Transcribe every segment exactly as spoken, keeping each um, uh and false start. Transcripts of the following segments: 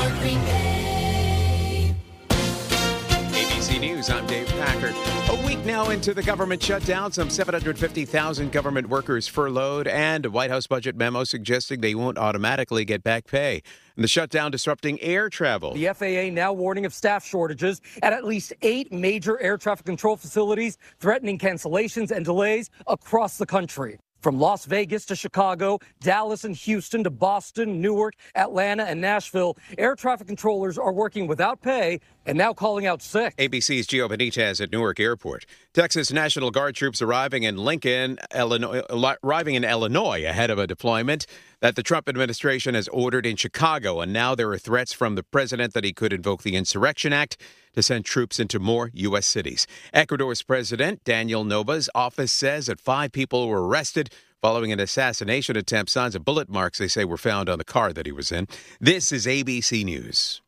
for Green Bay. A B C News, I'm Dave Packard. A week now into the government shutdown, some seven hundred fifty thousand government workers furloughed, and a White House budget memo suggesting they won't automatically get back pay. And the shutdown disrupting air travel. The F A A now warning of staff shortages at at least eight major air traffic control facilities, threatening cancellations and delays across the country. From Las Vegas to Chicago, Dallas and Houston to Boston, Newark, Atlanta, and Nashville, air traffic controllers are working without pay and now calling out sick. A B C's Gio Benitez at Newark Airport. Texas National Guard troops arriving in Lincoln, Illinois, arriving in Illinois ahead of a deployment that the Trump administration has ordered in Chicago. And now there are threats from the president that he could invoke the Insurrection Act to send troops into more U S cities. Ecuador's president, Daniel Noboa's office says that five people were arrested following an assassination attempt. Signs of bullet marks, they say, were found on the car that he was in. This is A B C News.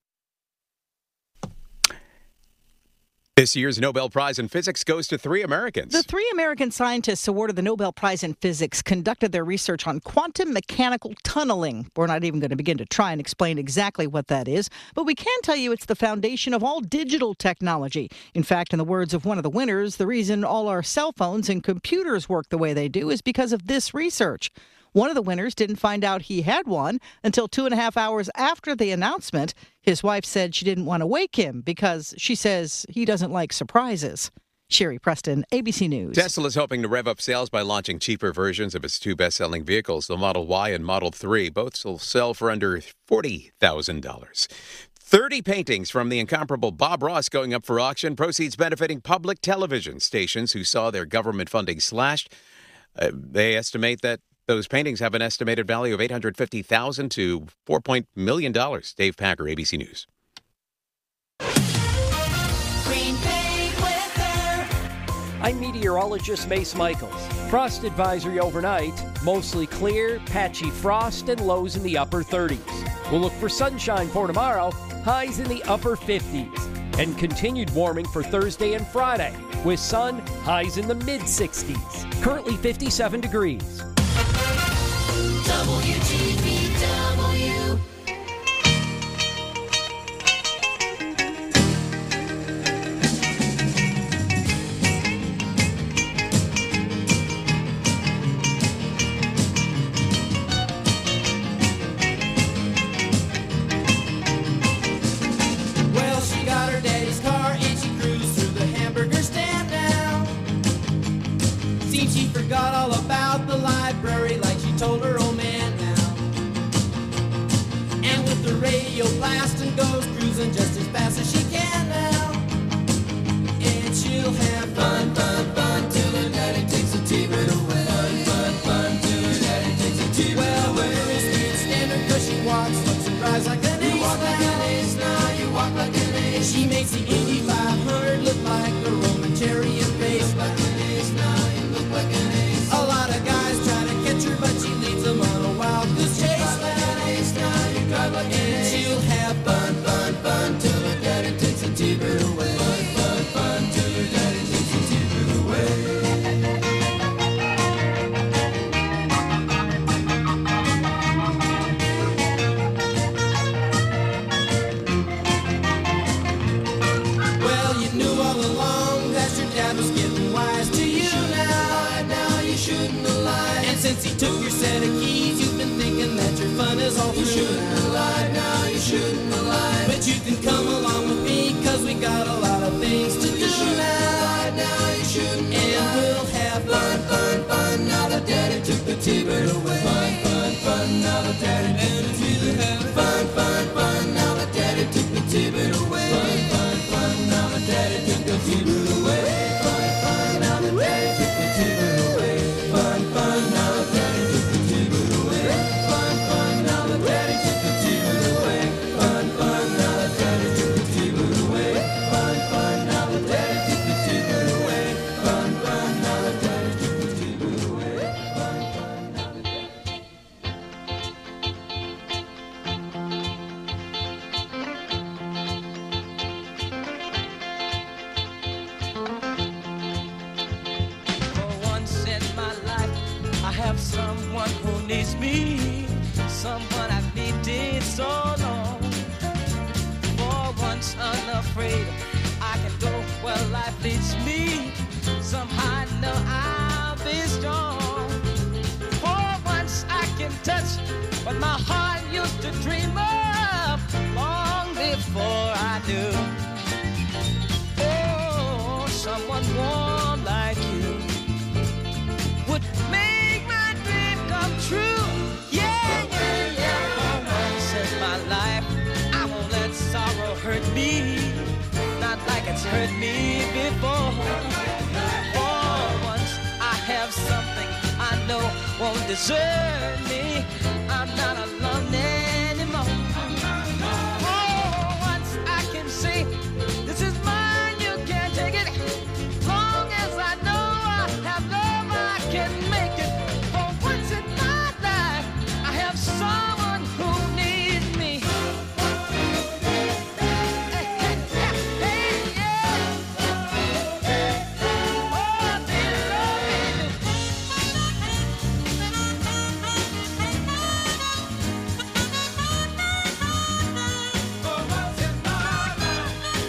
This year's Nobel Prize in Physics goes to three Americans. The three American scientists awarded the Nobel Prize in Physics conducted their research on quantum mechanical tunneling. We're not even going to begin to try and explain exactly what that is, but we can tell you it's the foundation of all digital technology. In fact, in the words of one of the winners, the reason all our cell phones and computers work the way they do is because of this research. One of the winners didn't find out he had one until two and a half hours after the announcement. His wife said she didn't want to wake him because she says he doesn't like surprises. Sherry Preston, A B C News. Tesla is hoping to rev up sales by launching cheaper versions of its two best-selling vehicles, the Model Y and Model three. Both will sell for under forty thousand dollars. thirty paintings from the incomparable Bob Ross going up for auction, proceeds benefiting public television stations who saw their government funding slashed. Uh, they estimate that those paintings have an estimated value of eight hundred fifty thousand dollars to four million dollars. Dave Packer, A B C News. Green Bay weather. I'm meteorologist Mace Michaels. Frost advisory overnight, mostly clear, patchy frost and lows in the upper thirties. We'll look for sunshine for tomorrow, highs in the upper fifties. And continued warming for Thursday and Friday, with sun, highs in the mid sixties. Currently fifty-seven degrees. W G B W. Well, she got her daddy's car and she cruised through the hamburger stand now. Seems she forgot all about the library like she told her old man now. And with the radio blasting goes cruising just as fast as she can now. And she'll have fun, fun, fun till her daddy takes the T-bird away. Fun, fun, fun till her daddy takes the T-bird well, away. Well, the girls can't stand her cause she walks, looks and drives like an ace. You walk like an ace now, you walk like an ace. She makes the Indy five hundred look like a Roman chariot race. Like an ace now, you look like an ace. A lot of guys try to catch her, but she leads them on a wild goose chase. You drive like an ace now, you drive like an ace. And she'll have fun, fun, fun till her daddy takes the T-bird away. Fun, fun, fun till her daddy takes the T-bird away. Well, you knew all along that your dad was getting wise to you now. Now you shouldn't have lied. And since he took your set of keys, you've been thinking that your fun is all through. You shouldn't have lied. Now you shouldn't have lied. But you can come along with me, cause we got a lot of things to do now. Now you shouldn't have and we'll have fun, fun, fun. Now that daddy took the T-bird away. Fun, fun, fun. Now that daddy took the T-bird away. Fun, fun, fun. Now that daddy took the T-bird away. Fun, fun, fun. Now that daddy took the T-bird away. Fun, fun. Now that daddy took the T-bird away. Fun, fun. Now that daddy took the T-bird away. Fun, fun. Now that daddy took the T-bird away. Fun, fun. Now that daddy took the T-bird away. Fun, fun. Now that daddy took the T-bird away. Fun, fun. Now that daddy took the T-bird away. Fun, fun. Now that daddy. For once in my life, I have someone who needs me, someone I've needed so long. afraid I can go where life leads me. Somehow I know I'll be strong. For once I can touch what my heart used to dream of long before I knew. Oh, someone warm like you would make my dream come true. Yeah, yeah, yeah. For once in my life, I won't let sorrow hurt me, not like it's hurt me before. For once I have something I know won't desert me. I'm not alone anymore. For once I can say, this is mine, you can't take it. Long as I know I have love, I can make it. For once in my life, I have someone who needs me. Hey, hey, hey, yeah. Oh, dear Lord, for once in my life.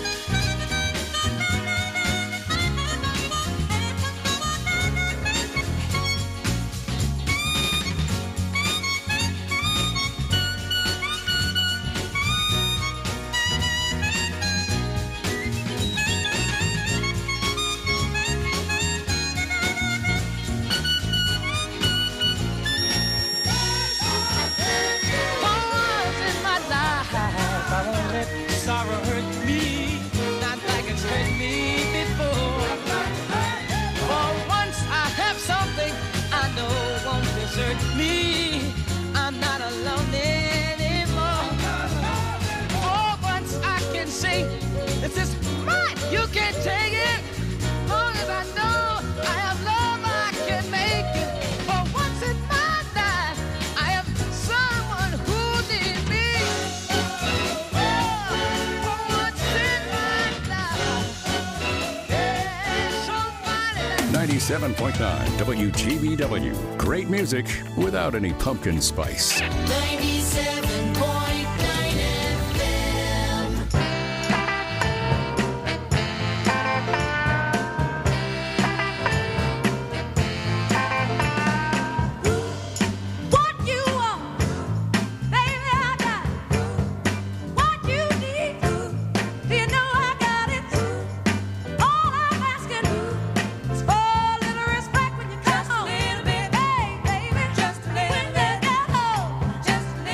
For once in my life, I won't let sorrow hurt me, not like it's hurt me before. For once I have something I know won't desert me. I'm not alone anymore. For once I can say, this is mine, you can't take it. Long as I know I have love, I can make it. For once in my life, I have someone who needs me. Oh, for once in my life, there's somebody that ninety-seven point nine W G B W. Great music without any pumpkin spice. ninety-seven point nine F M. What you want, baby, I got it. What you need, you know I got it. All I'm asking is for a little respect when you come home. Just a little bit, hey, baby, just a little bit. Just a little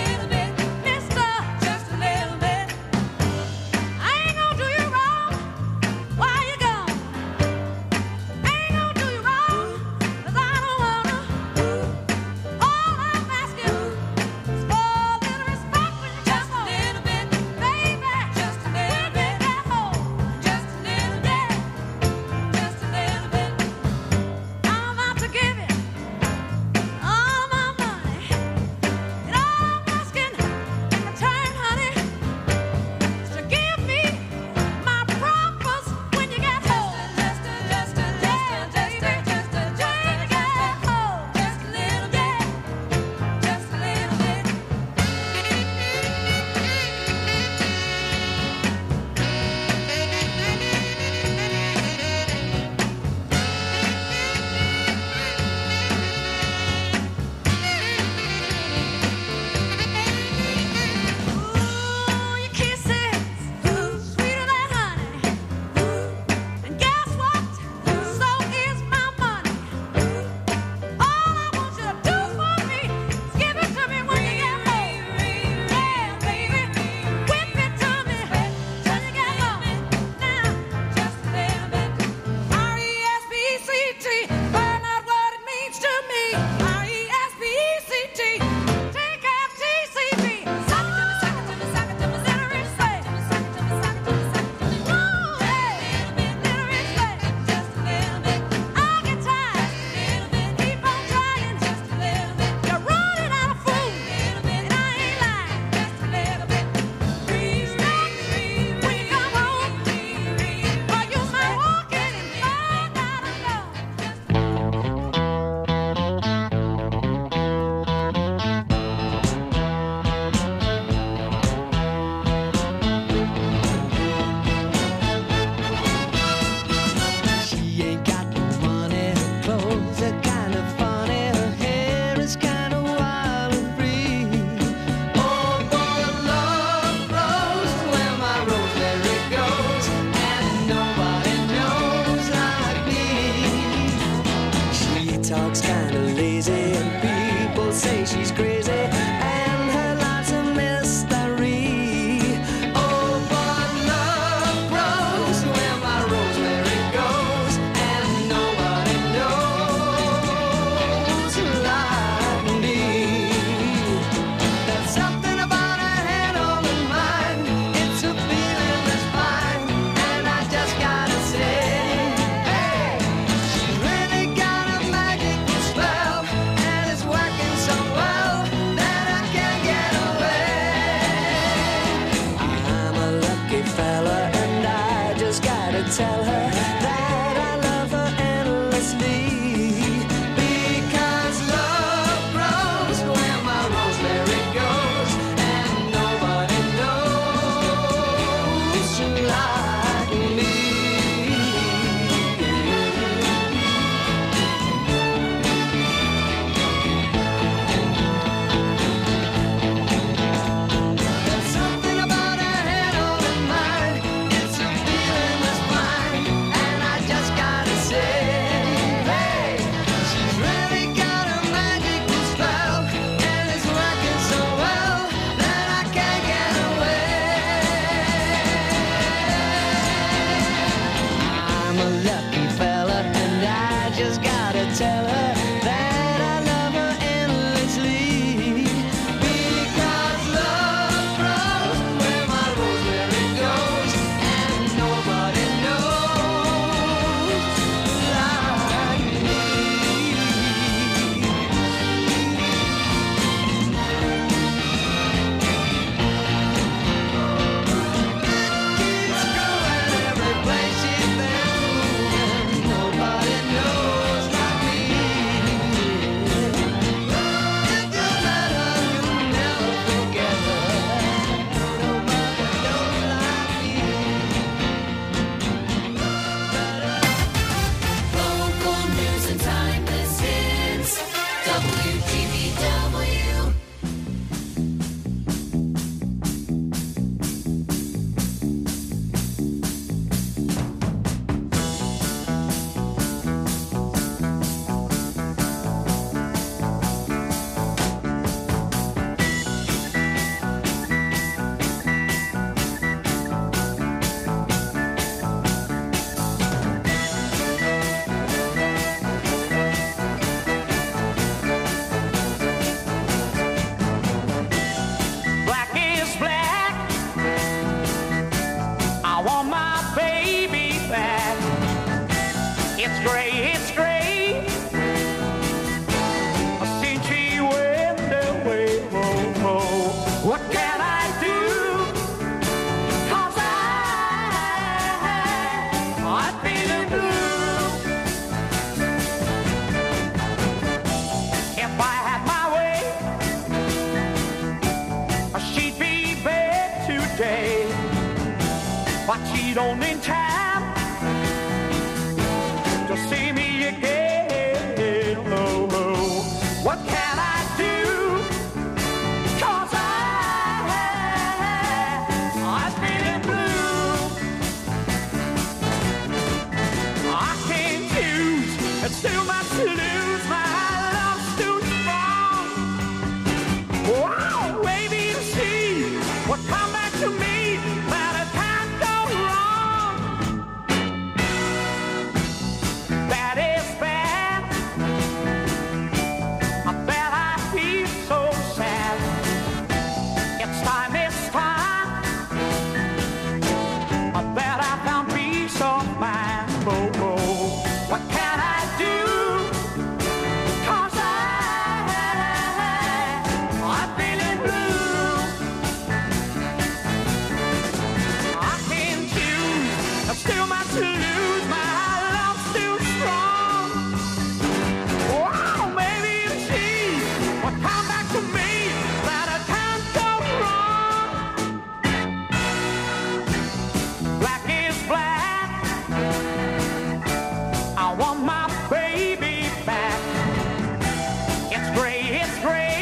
tell her that I love her endlessly. Because love grows where my rosemary goes, and nobody knows like me. There's something about her head on her mind. It's a feeling that's fine, and I just gotta say, hey, she's really got a magical spell, and it's working so well that I can't get away. I'm a lucky fella, and I just gotta tell her that I love her endlessly. Because love grows where my rosemary goes, and nobody knows like me. Keeps growing every place she's been moving. Nobody knows like me. If you met her, you'll never forget her. Nobody knows like me. Local news and timeless hits. W G B W. Black is black. I want my baby back. It's gray, it's gray. Since she went away, oh, oh. What can I do? 'Cause I, I'm feeling blue. If I had my way, she'd be back today, but she don't in time to see me again. Oh, oh. What can I do? 'Cause I, I'm feeling blue. I can't choose, it's too much to lose. My love's too strong. Wow, baby, to see what come back to me, that it can't go wrong. That is bad. I bet I feel so sad. It's time, it's time. I bet I found peace of mind. Oh, oh. What can I do? 'Cause I, I'm feeling blue. I can't choose, there's too much to lose. My love's too strong. Wow, maybe you see what come back to me, that I can't go wrong. Black is black. I want my baby back. It's gray, it's gray.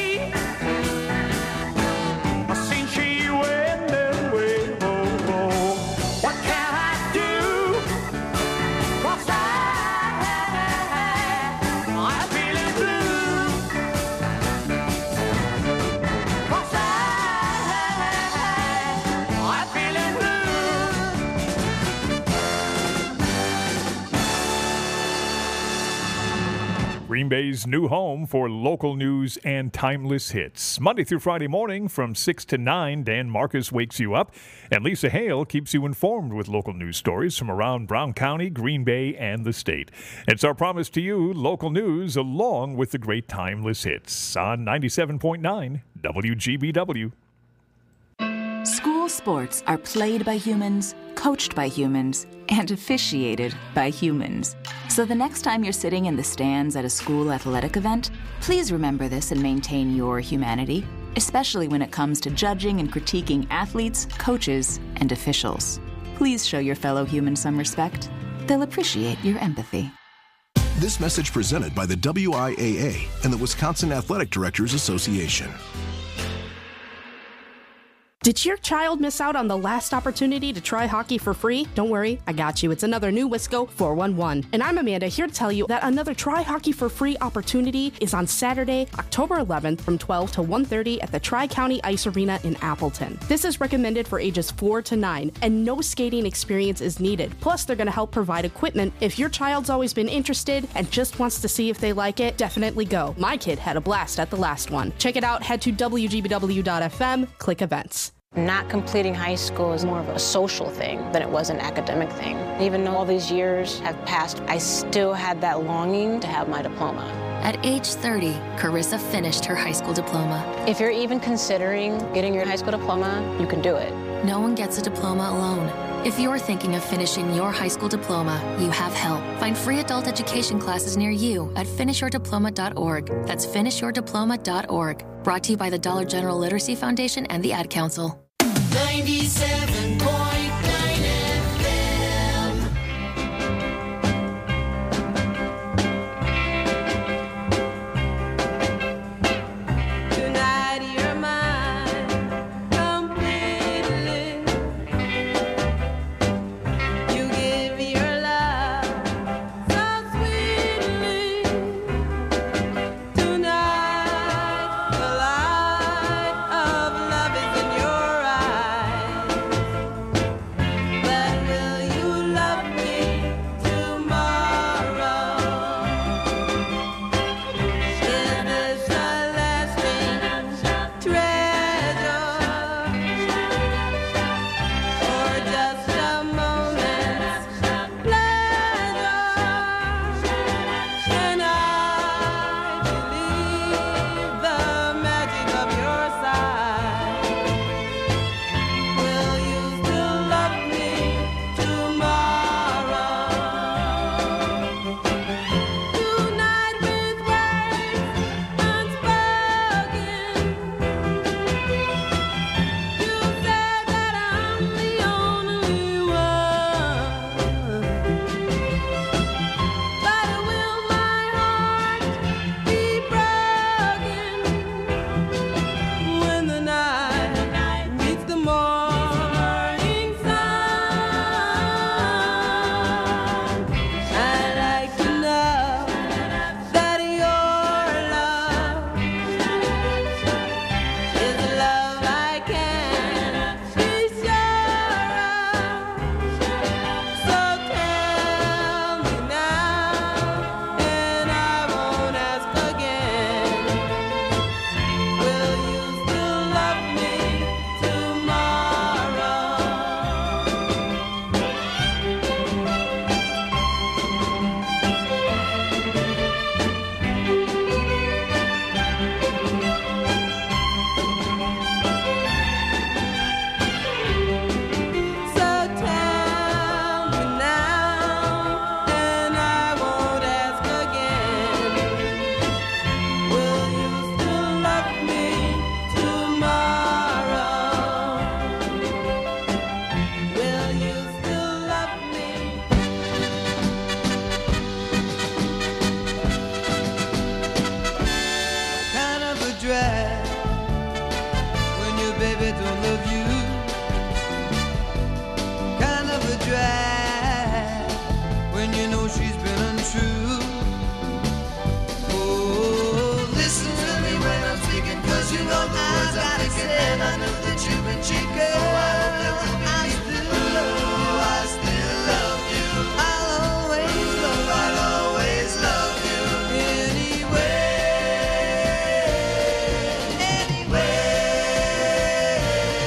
Since she went away, oh, oh. What can I do? 'Cause I, I'm feeling blue. 'Cause I, I'm feeling blue. Green Bay's new home for local news and timeless hits. Monday through Friday morning from six to nine, Dan Marcus wakes you up, and Lisa Hale keeps you informed with local news stories from around Brown County, Green Bay, and the state. It's our promise to you, local news along with the great timeless hits on ninety-seven point nine W G B W. School sports are played by humans, coached by humans, and officiated by humans. So the next time you're sitting in the stands at a school athletic event, please remember this and maintain your humanity, especially when it comes to judging and critiquing athletes, coaches, and officials. Please show your fellow humans some respect. They'll appreciate your empathy. This message presented by the W I A A and the Wisconsin Athletic Directors Association. Did your child miss out on the last opportunity to try hockey for free? Don't worry, I got you. It's another new Wisco four one one. And I'm Amanda, here to tell you that another Try Hockey for Free opportunity is on Saturday, October eleventh from twelve to one thirty at the Tri-County Ice Arena in Appleton. This is recommended for ages four to nine, and no skating experience is needed. Plus, they're going to help provide equipment. If your child's always been interested and just wants to see if they like it, definitely go. My kid had a blast at the last one. Check it out, head to W G B W dot F M, click events. Not completing high school is more of a social thing than it was an academic thing. Even though all these years have passed, I still had that longing to have my diploma. At age thirty, Carissa finished her high school diploma. If you're even considering getting your high school diploma, you can do it. No one gets a diploma alone. If you're thinking of finishing your high school diploma, you have help. Find free adult education classes near you at finish your diploma dot org. That's finish your diploma dot org. Brought to you by the Dollar General Literacy Foundation and the Ad Council. ninety-seven point nine F M. Tonight you're mine completely. You give your love so sweetly. Tonight the light of love is in your eyes. But will you love me tomorrow? Is this a lasting treasure, or just a moment's pleasure? And I believe the magic of your side. Will you still love me tomorrow? Tonight with words unspoken, you said that I'm the only one. But will my heart be broken when the night meets the morning sun? I'd like to know that your love is love I can be sure of. So tell me now, and I won't ask again. Will you still love me tomorrow? So tell me now, and I won't ask again. Will you still love me tomorrow? Will you still love me? Kind of a drag when your baby don't love you. Kind of a drag when you know she's been untrue. Oh, listen to me when I'm speaking, cause you know the words I'm thinking, and I know that you've been cheating. Oh, I hope that we'll be still love you. I still love you. I'll always love you. I'll always love you. Anyway, anyway.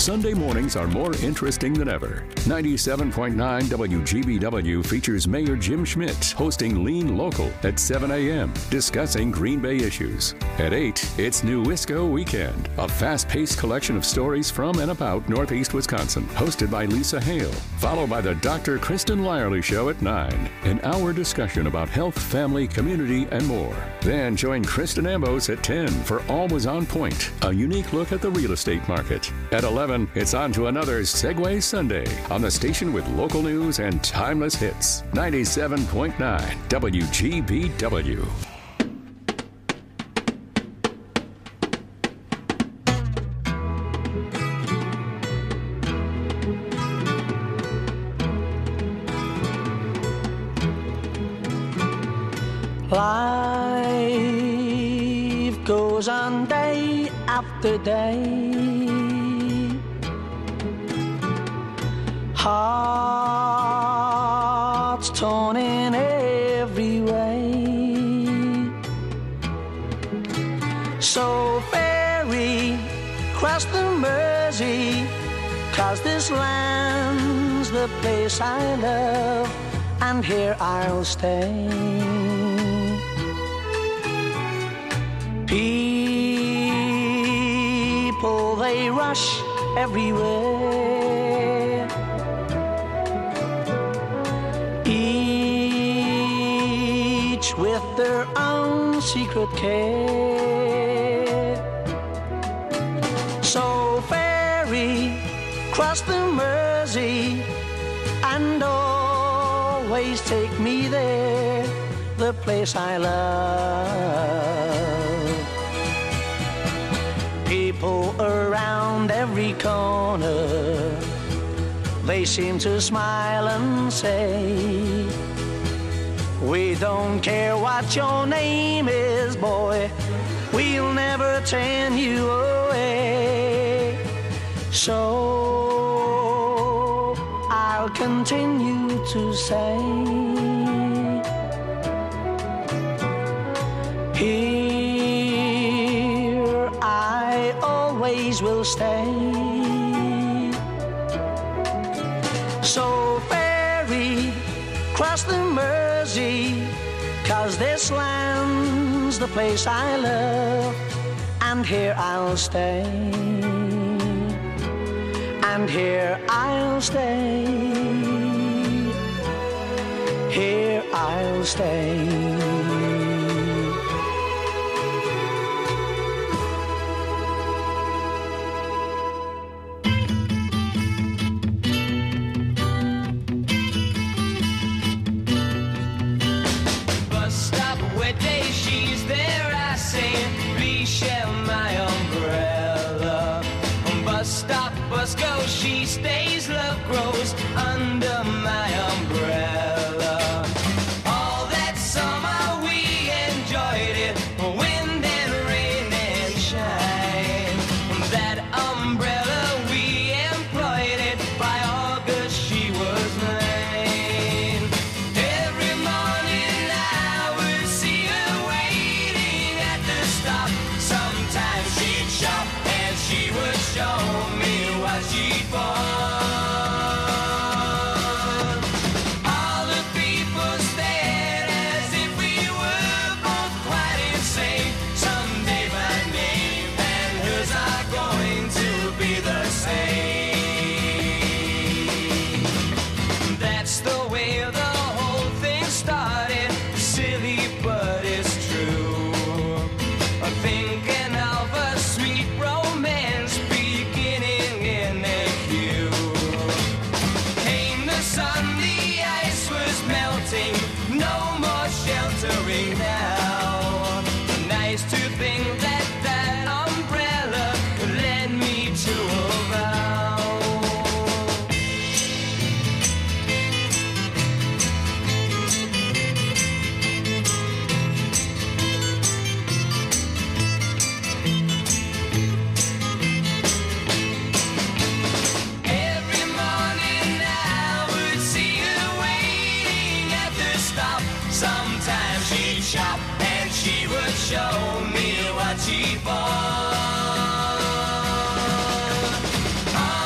Sunday mornings are more interesting than ever. ninety-seven point nine W G B W features Mayor Jim Schmidt hosting Lean Local at seven a.m., discussing Green Bay issues. At eight, it's New Wisco Weekend, a fast-paced collection of stories from and about Northeast Wisconsin, hosted by Lisa Hale, followed by the Doctor Kristen Lyerly Show at nine, an hour discussion about health, family, community, and more. Then join Kristen Ambos at ten for Always on Point, a unique look at the real estate market. At eleven, it's on to another Segway Sunday on the station with local news and timeless hits. ninety-seven point nine W G B W. Life goes on day after day. Hearts torn in every way. So ferry cross the Mersey, 'cause this land's the place I love, and here I'll stay. People, they rush everywhere. Each with their own secret care. So ferry, cross the Mersey, and always take me there, the place I love. People around every corner, they seem to smile and say, we don't care what your name is, boy, we'll never turn you away. So I'll continue to say, here I always will stay. So ferry, cross the Mersey, 'cause this land's the place I love, and here I'll stay, and here I'll stay, here I'll stay. She stays, love grows under my umbrella. All that summer we enjoyed it, wind and rain and shine. That umbrella we employed it, by August she was mine. Every morning I would see her waiting at the stop. Sometimes she'd shop and she would show me what she'd bought. All the people stared as if we were both quite insane. Someday my name and hers are going to be the same. That's the way the whole thing started. Silly, but it's true. Thinking of a sweet romance beginning in a queue. Came the sun, the ice was melting, no more sheltering now. Nice to think that that umbrella led me to a vow. Every morning I would see her waiting at the stop. Sometimes she'd shop and she would show me what she bought.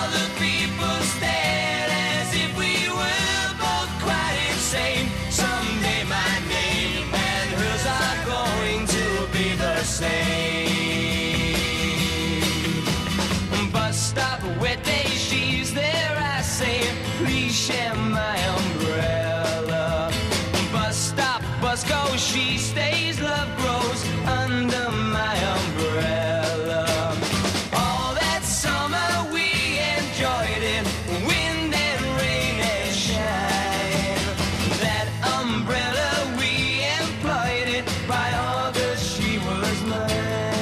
bus goes, she stays, love grows under my umbrella. All that summer we enjoyed it, wind and rain and shine. That umbrella we employed it, by August she was mine.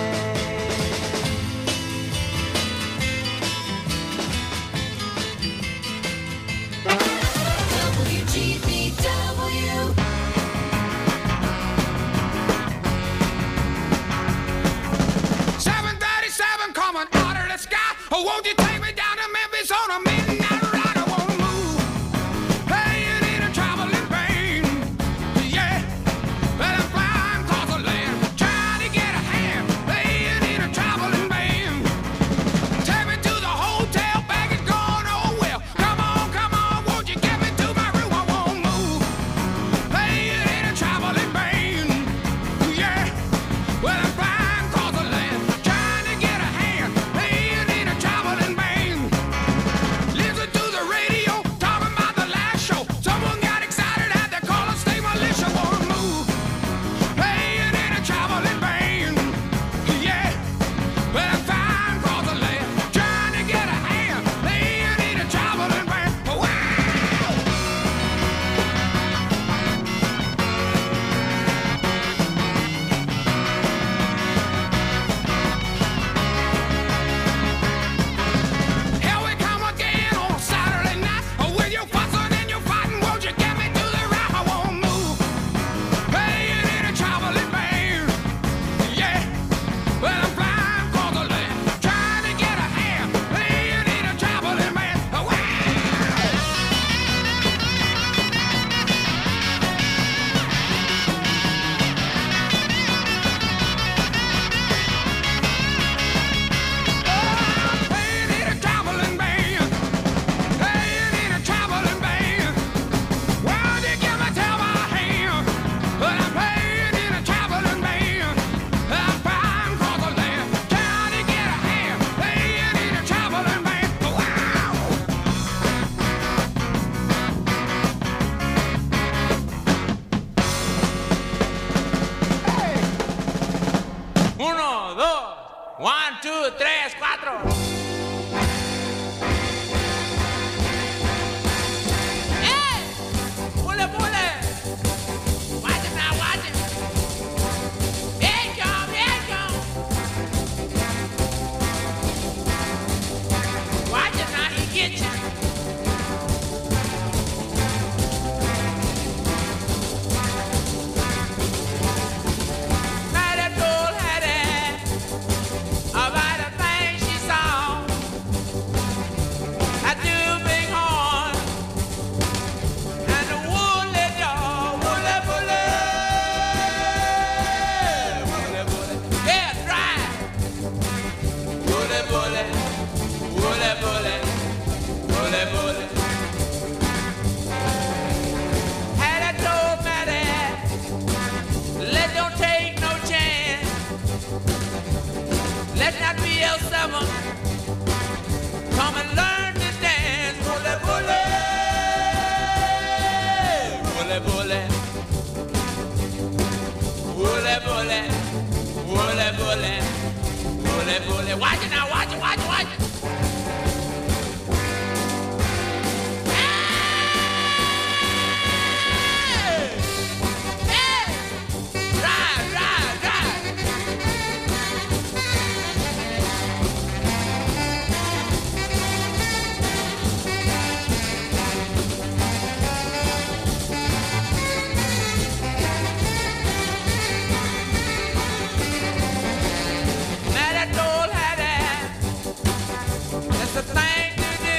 W G B W. seven thirty-seven coming out of the sky. Oh, won't you take me down to Memphis on a midnight ride? I wanna move, playing in a traveling pain. Yeah, but I'm flying across the land, trying to get a hand, playing in a traveling band. Take me to the hotel, bag is gone, oh well. Come on, come on, won't you get me to my room? I wanna move, playing in a traveling band. Yeah, well I'm flying across the land, trying to get a hand, playing in a traveling band. Listen to the radio, talking about the last show. Someone got excited, had to call a state militia. Wanna move, playing in a traveling band. Yeah, well I'm flying across the land, trying to get a hand, playing in a traveling band. Wow! Here we come again on a Saturday night. Oh, with your fussing and your fighting, won't you get me to the right? I won't move, playing in a traveling band. Yeah, well I'm flying across the land, trying to get a hand, playing in a traveling band. Wow! Playing in a traveling band, playing in a traveling band. Well, you give me tell my hand, but I'm playing in a traveling band. I'm flying across the land, trying to get a hand, playing in a traveling band. Wow! Uno, dos, one, two, tres, cuatro. Hey! Pule, pule! Watch it now, watch it! Here it come, here it come! Watch it now, he get you! Mighty told Hattie about a thing she saw. A two big horn and a woolly dog, woolly bully, woolly bully, yeah, dry, woolly bully, woolly bully, woolly bully. Hattie told Matty, let don't take no chance. Let's not be L seven. Come and learn to dance. Bully, bully. Bully, bully. Bully, bully. Bully, bully. Bully, bully. Watch it now, watch it, watch it, watch it. Hey! Hey! Drive, drive, drive. Matty told Hattie, that's the thing to do.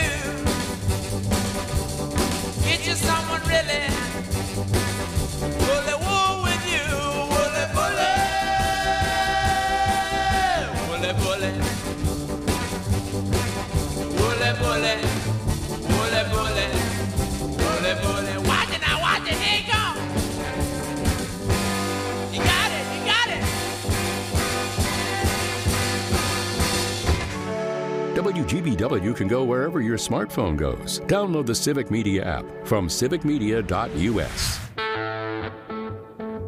Get you someone really bully wool with you. Woolly, bully. Woolly, bully. Woolly, bully. Woolly, bully. Woolly, bully. Watch it now, watch it, here it comes. You got it, you got it. W G B W can go wherever your smartphone goes. Download the Civic Media app from civic media dot U S.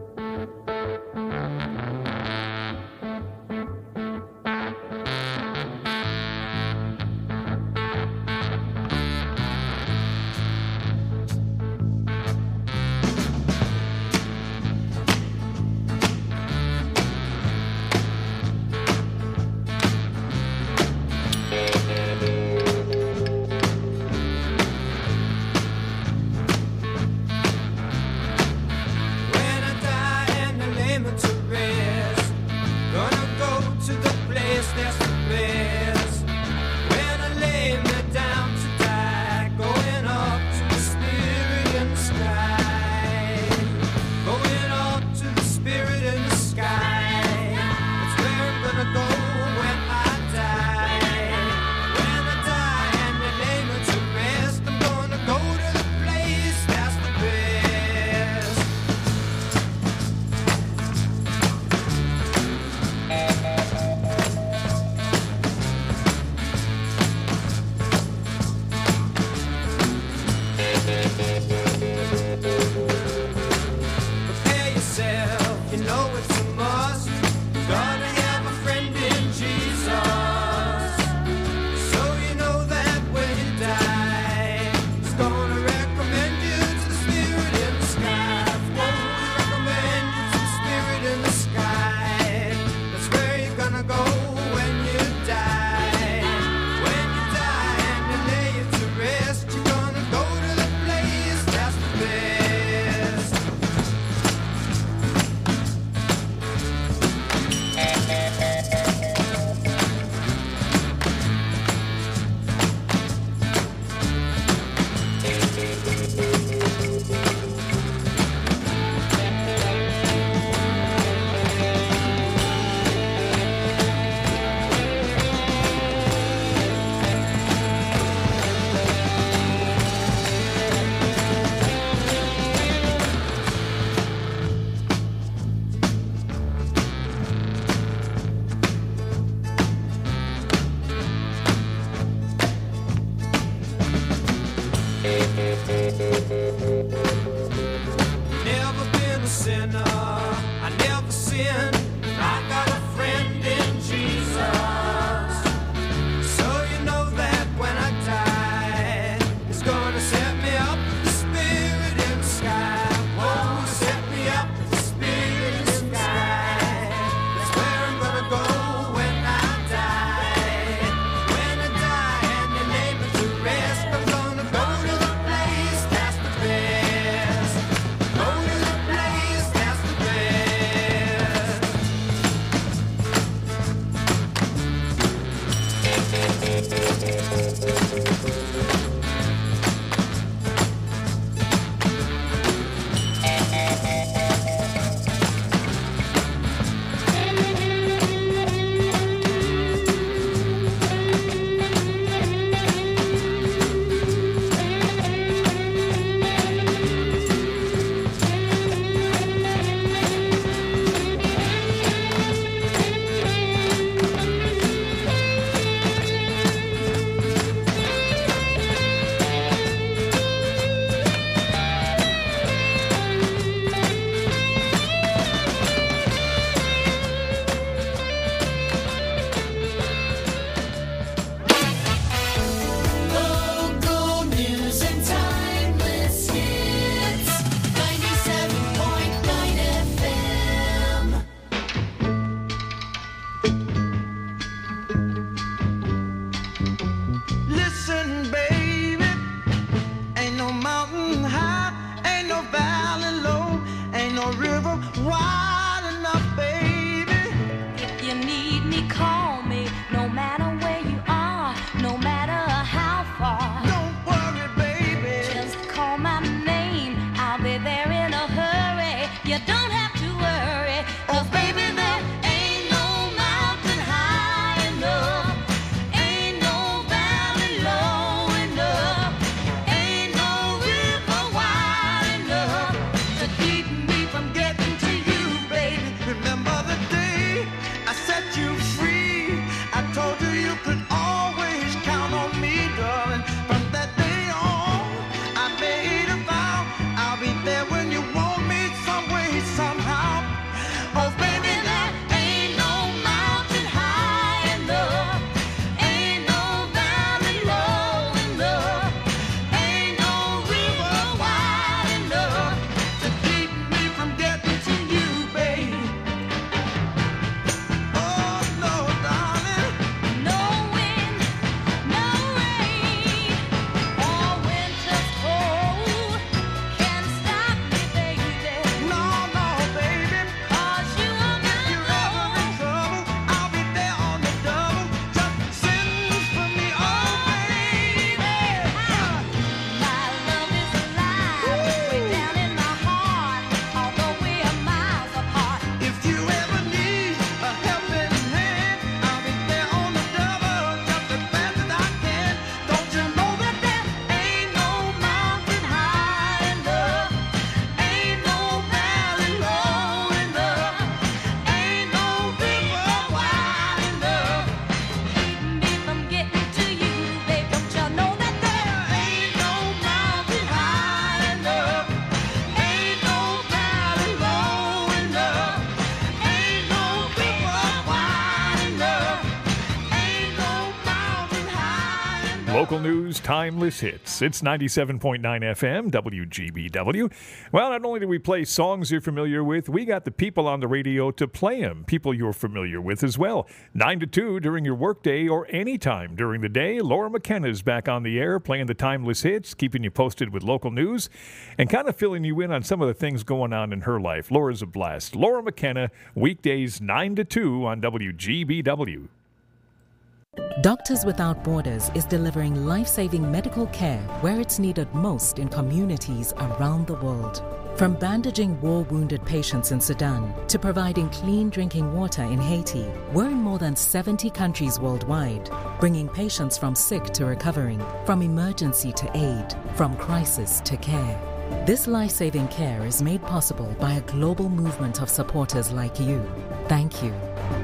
sin. I got a friend in Jesus. So you know that when I die, it's gonna set me up, the spirit in the sky. Oh, set me up, the spirit in the sky. That's where I'm gonna go when I die. When I die and you lay me to rest, I'm gonna go to the place that's the best. Go to the place that's the best. Local news and timeless hits. ninety-seven point nine F M. Listen, baby, ain't no mountain high, ain't no valley low, ain't no river wide enough, baby. If you need me, call me. No matter where you are, no matter how far. Don't worry, baby. Just call my name. I'll be there in a hurry. You don't have to worry. 'Cause baby, there ain't no mountain high enough. Ain't no valley low enough. Ain't no river wide enough to keep me from getting to you, baby. Remember the day I set you free? I told you you could always count on me, darling. From that day on, I made a vow. I'll be there when you want me, some way, somehow. Oh, baby, there ain't no mountain high enough. Ain't no valley low enough. Ain't no river wide enough to keep me from getting to you, baby. Oh, no, darling. No wind, no rain, or winter's cold can stop me, baby. No, no, baby. 'Cause you are my You're ever in trouble, I'll be there on the double. Just send for me, oh, baby. My love is alive, way down in my heart, although we are miles apart. If you ever need a helping hand, I'll be there on the double, just as fast as I can. Don't you know that there ain't no mountain high enough? Ain't no valley low enough. Ain't no river wide enough. Keep me from getting to you, babe. Don't you know that there Ain't no mountain high enough. Ain't no valley low enough. Ain't no river wide enough. Ain't no mountain high enough. Local news, timeless hits. It's ninety-seven point nine F M, W G B W. Well, not only do we play songs you're familiar with, we got the people on the radio to play them, people you're familiar with as well. nine to two during your workday or anytime during the day, Laura McKenna's back on the air playing the timeless hits, keeping you posted with local news, and kind of filling you in on some of the things going on in her life. Laura's a blast. Laura McKenna, weekdays nine to two on W G B W. Doctors Without Borders is delivering life-saving medical care where it's needed most in communities around the world. From bandaging war-wounded patients in Sudan to providing clean drinking water in Haiti, we're in more than seventy countries worldwide, bringing patients from sick to recovering, from emergency to aid, from crisis to care. This life-saving care is made possible by a global movement of supporters like you. Thank you.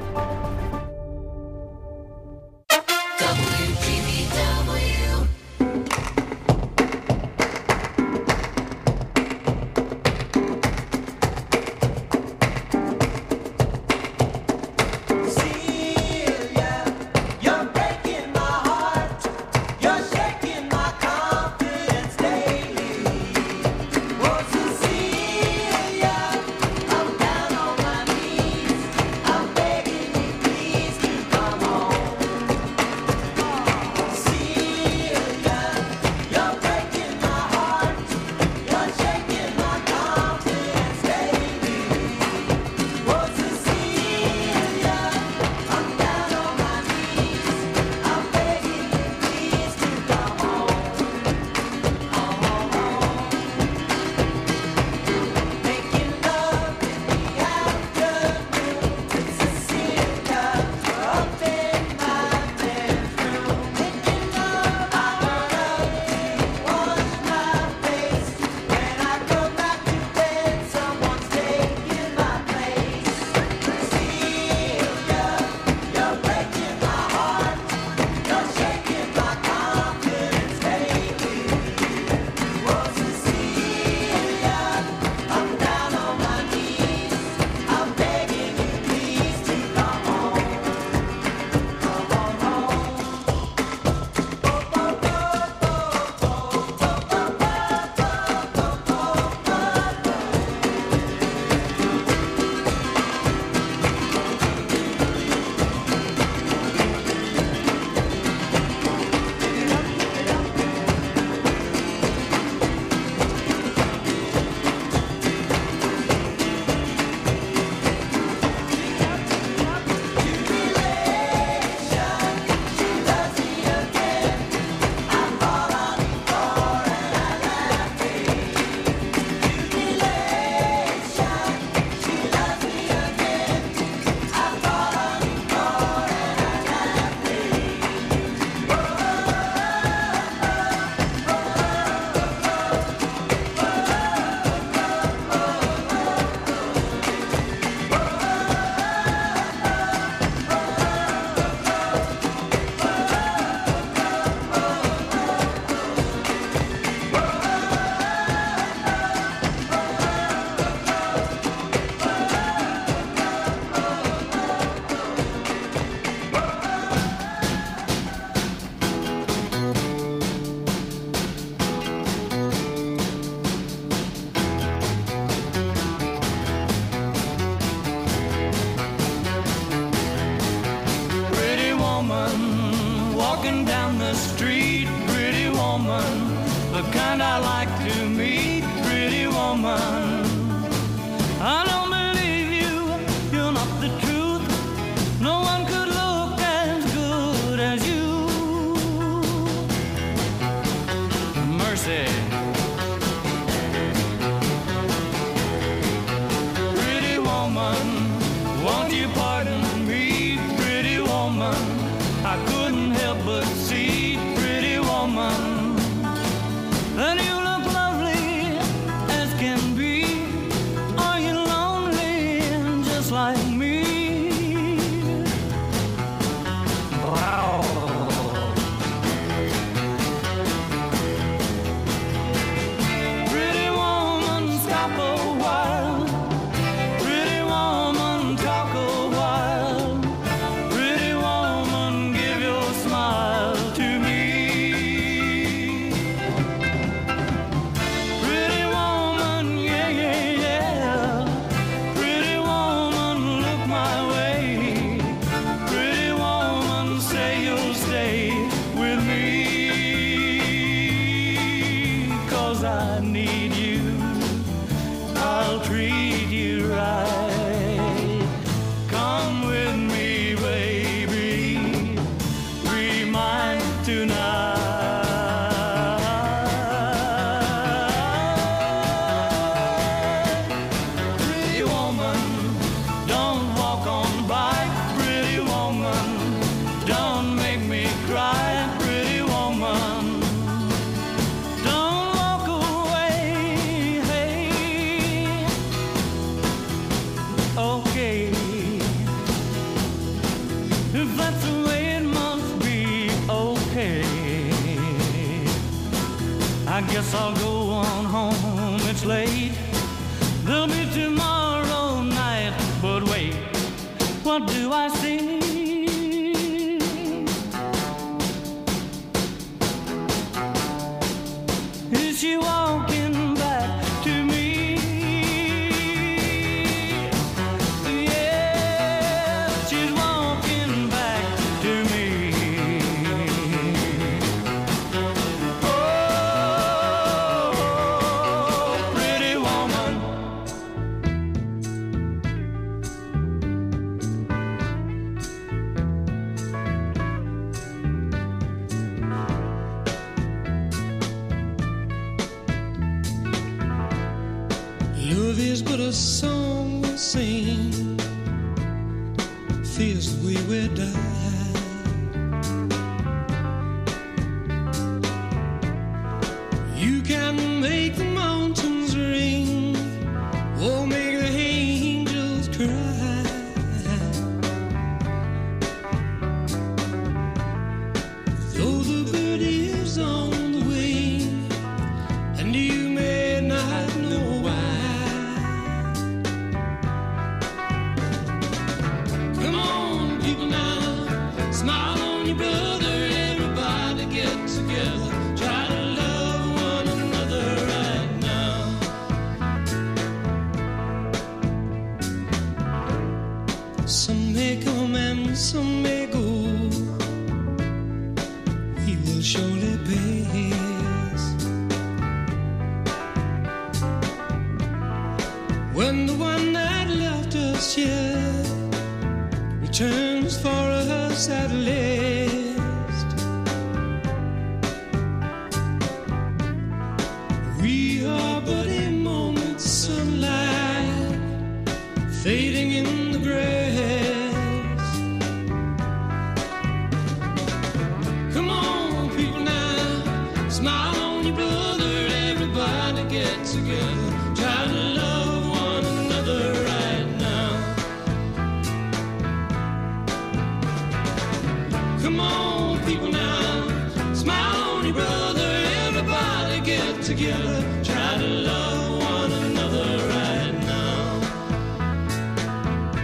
W G B W. street, pretty woman, the kind I like to meet, pretty woman. I don't believe you, you're not the truth. No one could look as good as you. Mercy. Pretty woman, won't you pardon me, pretty woman? I couldn't help but see, pretty woman, that you look lovely as can be. Are you lonely just like me? Wow. Pretty woman, stop a while. Pretty woman, talk a while. Pretty woman, give your smile to me. Pretty woman, yeah, yeah, yeah. Pretty woman, look my way. Pretty woman, say you'll stay with me. 'Cause I need you. I'll treat you right. Come with me, baby. Be mine tonight. Pretty woman, don't walk on by. Pretty woman, don't make me cry. Pretty woman, don't walk away. Hey. Okay. If that's the way it must be, okay. I guess I'll go on home, it's late. There'll be tomorrow night, but wait, what do I see? Is she walking back to me? Yeah, she's walking back to me. Oh, pretty woman. Love is but a song we sing, feels the way we die. You can make the mountains ring, or make the angels cry. Though the bird is on the wing, and you may not know why. Come on, people now, smile on your brother. Everybody get together, try to love one another right now. Some may come and some may go, we will surely pass. When the one that left us here returns for us at last, we are but a moment's sunlight fading in the grass. Come on, people now, smile on your brother. Everybody get together, try to love one another right now. Come on, people now, smile on your brother. Everybody get together, try to love one another right now.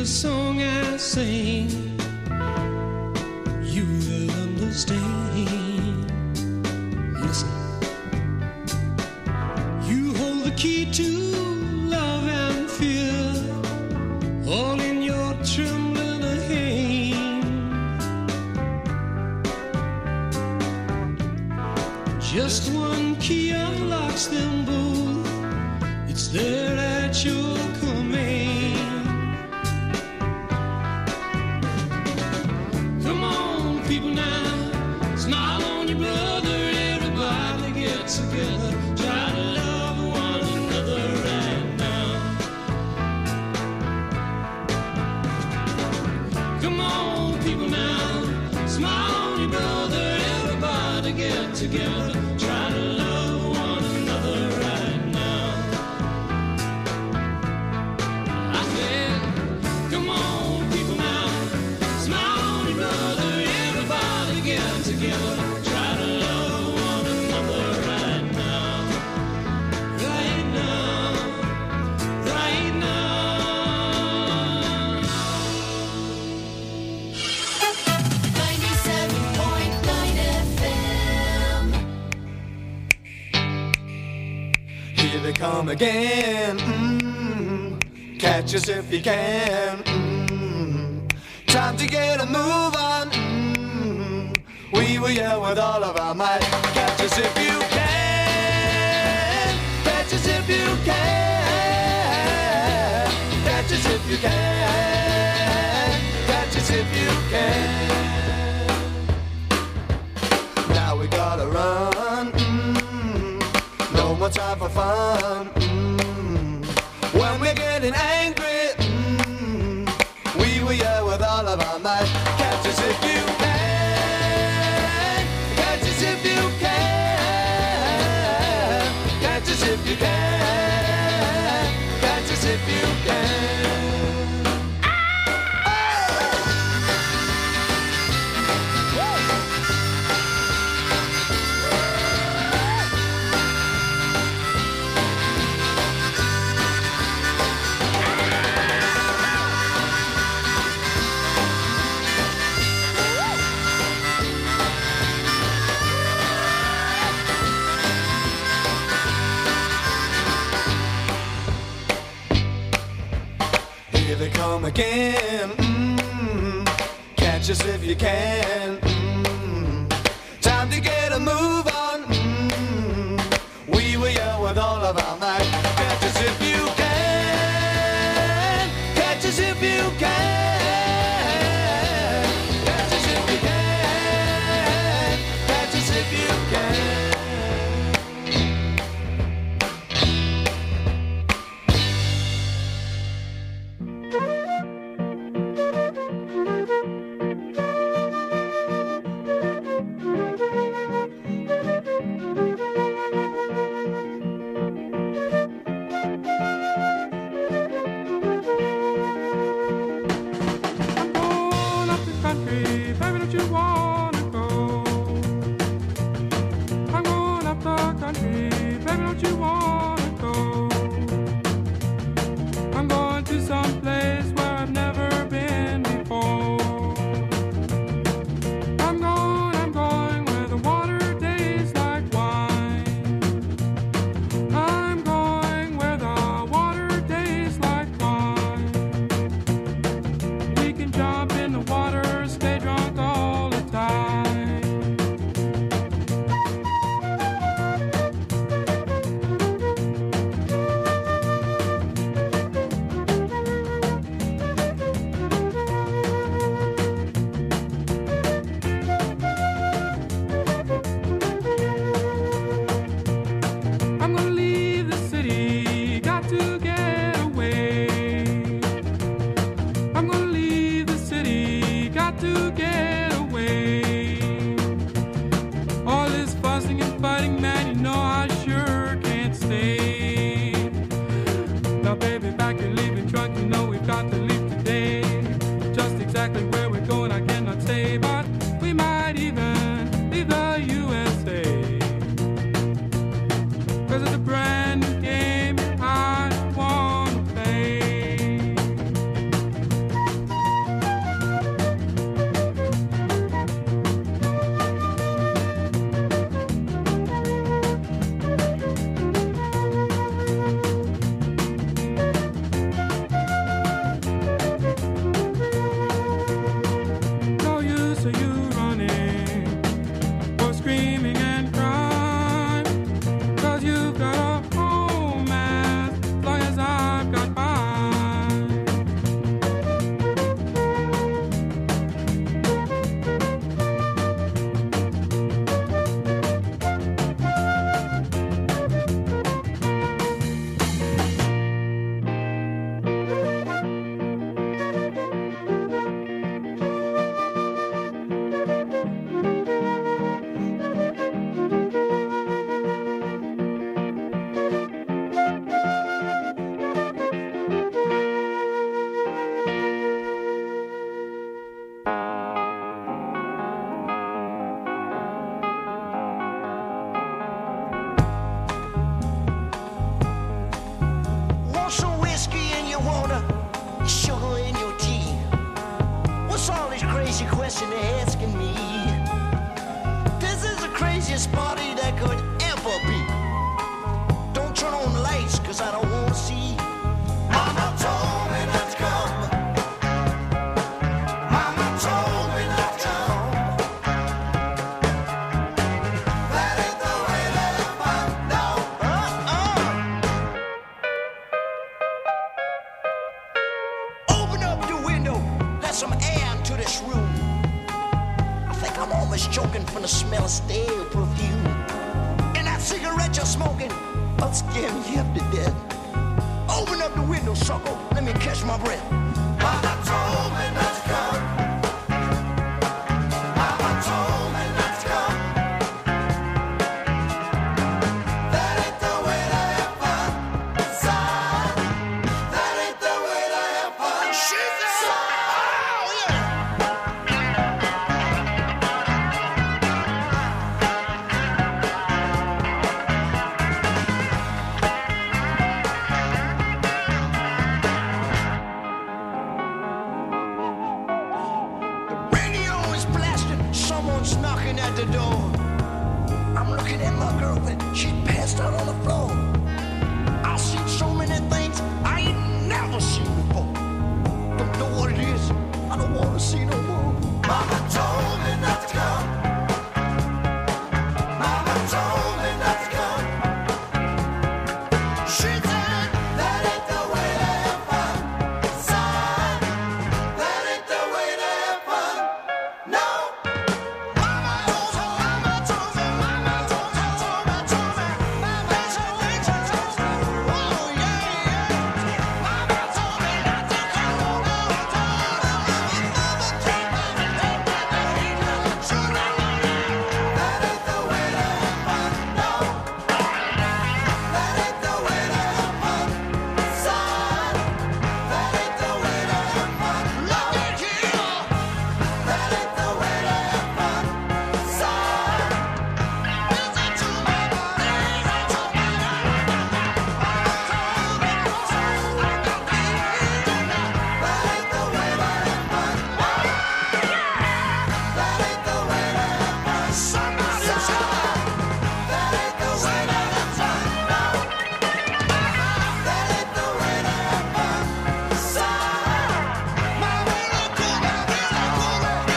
the song I sing, you will understand. Listen. You hold the key to love and fear, all in your trembling hand. Just one key unlocks them both. It's there at your command. Come on, people now, smile on your brother. Everybody get together. Try to love one another right now. Come on, people now, smile on your brother. Everybody get together. Try to love one another right now. I said, come on, people now, smile on your brother. Everybody get together. Try to love one another right now. Right now. Right now. ninety-seven point nine F M. Here they come again. Mm, catch us if you can. Mm, time to get a move on. Mm, we will yell with all of our might. Catch us if you can. Catch us if you can. Catch us if you can. Catch us if you can. Now we gotta run. Mm, no more time for fun. Mm, when we're getting angry, mm, we will yell with all of our might. Catch us if you can. Catch us if you can. Catch us if you can. Catch us if you can. Here they come again. Mm, catch us if you can. Mm, time to get a move on. Mm, we will yell with all of our might. Catch us if you can. Catch us if you can. Catch us if you can. Catch us if you can. Going up the country, baby, don't you wanna go? I'm going up the country, baby, don't you wanna go? I'm going to some place where I've never been before. I'm going, I'm going where the water tastes like wine. I'm going where the water tastes like wine. We can jump in the water, stay drunk all the time. I'm gonna leave the city, got to get away. I'm gonna leave the city, got to get away. All this fussing and fighting, man, you know I sure can't stay. Now, baby, back and leaving drunk, you know we've got to leave today. Just exactly where we're going, I cannot say, but we might even leave the U S A. Cause it's a brand new game I wanna play. question asking me. This is the craziest party that could ever be. Don't turn on the lights, cause I don't want to see. Mama told me not to come. Mama told me not to come. That ain't the way that I found out. Uh-uh. Open up your window. Let some air into this room. I think I'm almost choking from the smell of stale perfume. And that cigarette you're smoking, I'll scare me half to death. Open up the window, sucker. Let me catch my breath. Mama told me not to come. Mama told me not to come. That ain't the way to have fun. Son, that ain't the way to have fun. She said, oh, yeah. Radio is blasting. Someone's knocking at the door. I'm looking at my girlfriend. She passed out on the floor. I've seen so many things I ain't never seen before. Don't know what it is. I don't want to see no more. Mama told me not to come. Mama told me not to come. She said that ain't the way to have fun. Son, that ain't the way to have fun. No. Mama told me, mama told me, mama told me, told me, told me. Mama told me, told me, told me. Oh, yeah, yeah. Mama told me not to come. No, no, no, no. Mama told me not to come. That ain't the way to have fun. No. That ain't the way to have fun. Son, that ain't the way to have fun. Look at here. That ain't the way to have fun. Son, listen to me. Listen to me. That ain't the way to have fun. That ain't the way to have fun. Somebody say that ain't the way to have fun. No. That ain't the way to have fun. Son, mama, look at me, look at me,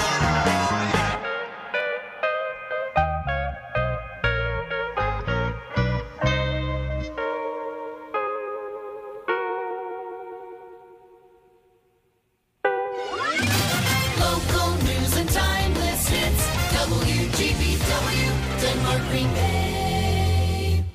Local news and timeless hits. W G B W, Denmark, Green Bay.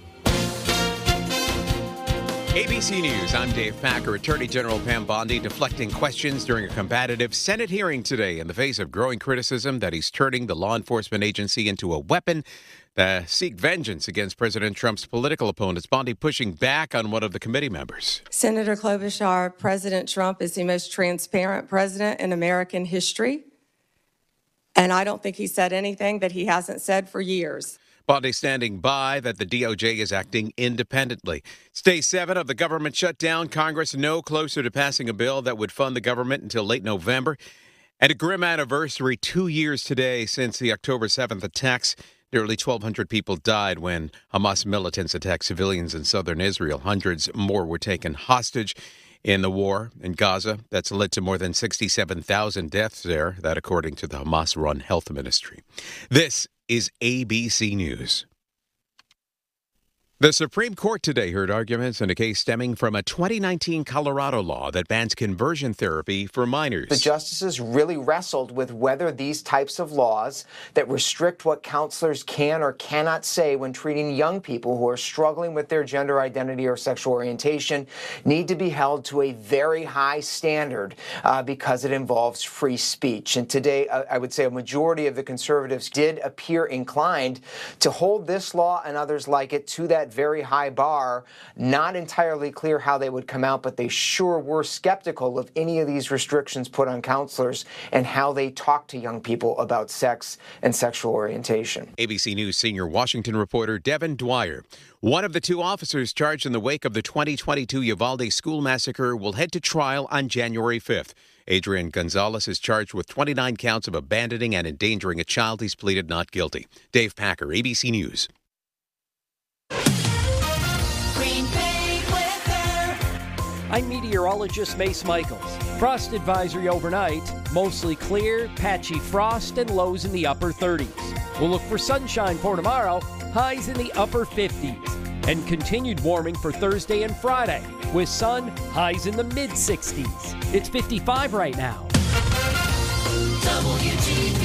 A B C News, I'm Dave Packer. Attorney General Pam Bondi deflecting questions during a combative Senate hearing today in the face of growing criticism that he's turning the law enforcement agency into a weapon to seek vengeance against President Trump's political opponents. Bondi pushing back on one of the committee members. Senator Klobuchar, President Trump is the most transparent president in American history. And I don't think he said anything that he hasn't said for years. Bondi standing by that the D O J is acting independently. It's day seven of the government shutdown. Congress no closer to passing a bill that would fund the government until late November. And a grim anniversary, two years today since the October seventh attacks. Nearly twelve hundred people died when Hamas militants attacked civilians in southern Israel. Hundreds more were taken hostage in the war in Gaza. That's led to more than sixty-seven thousand deaths there, that according to the Hamas-run health ministry. This is A B C News. The Supreme Court today heard arguments in a case stemming from a twenty nineteen Colorado law that bans conversion therapy for minors. The justices really wrestled with whether these types of laws that restrict what counselors can or cannot say when treating young people who are struggling with their gender identity or sexual orientation need to be held to a very high standard uh, because it involves free speech. And today, uh, I would say a majority of the conservatives did appear inclined to hold this law and others like it to that that very high bar. Not entirely clear how they would come out, but they sure were skeptical of any of these restrictions put on counselors and how they talk to young people about sex and sexual orientation. A B C News senior Washington reporter Devin Dwyer. One of the two officers charged in the wake of the twenty twenty-two Uvalde school massacre will head to trial on January fifth. Adrian Gonzalez is charged with twenty-nine counts of abandoning and endangering a child. He's pleaded not guilty. Dave Packer, A B C News. Green Bay weather. I'm meteorologist Mace Michaels. Frost advisory overnight, mostly clear, patchy frost and lows in the upper thirties. We'll look for sunshine for tomorrow, highs in the upper fifties. And continued warming for Thursday and Friday, with sun, highs in the mid sixties. It's fifty-five right now. W G B